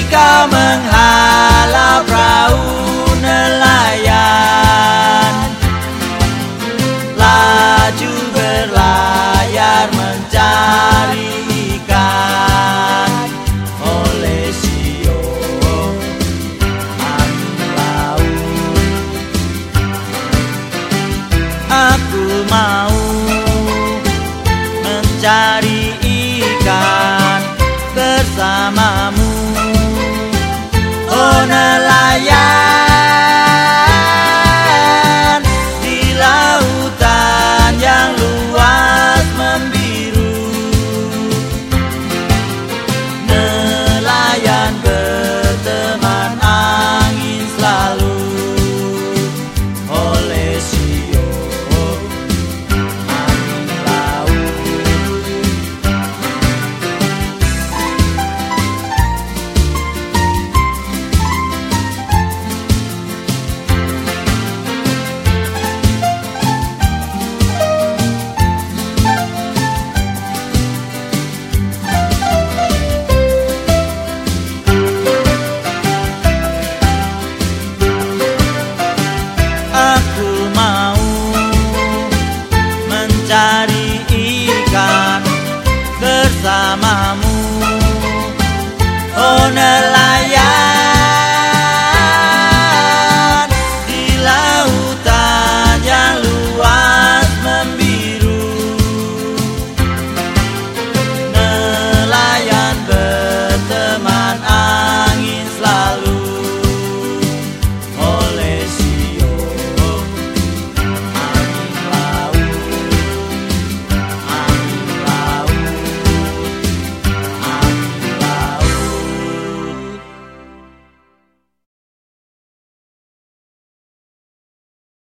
kau menghalau perahu nelayan, laju berlayar mencari ikan. Oleh siung angin laut, aku mau mencari ikan bersamamu, oh nelayan, di lautan yang luas membiru. Nelayan berteman angin selalu. Oleh siung angin laut, aku mau mencari ikan bersamamu, oh nelayan.